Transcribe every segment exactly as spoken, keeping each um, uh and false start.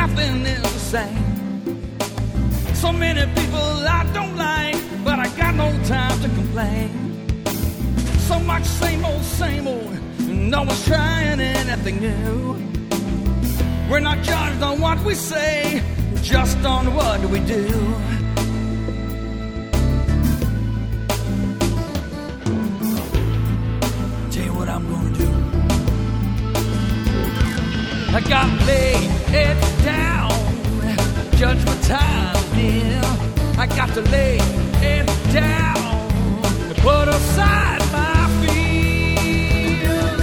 nothing is the same. So many people I don't like, but I got no time to complain. So much same old, same old, no one's trying anything new. We're not judged on what we say, just on what we do. Tell you what I'm gonna do. I gotta lay it down, judgment time, dear. I got to lay it down and put aside my fears.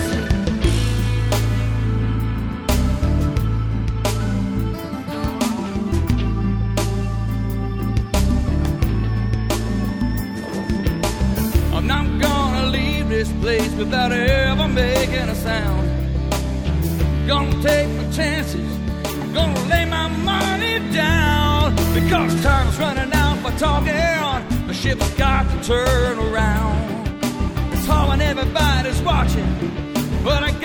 I'm not gonna leave this place without ever making a sound. Gonna take my chances, gonna lay my money down, because time's running out for talking. The ship's got to turn around. It's hard when everybody's watching, but I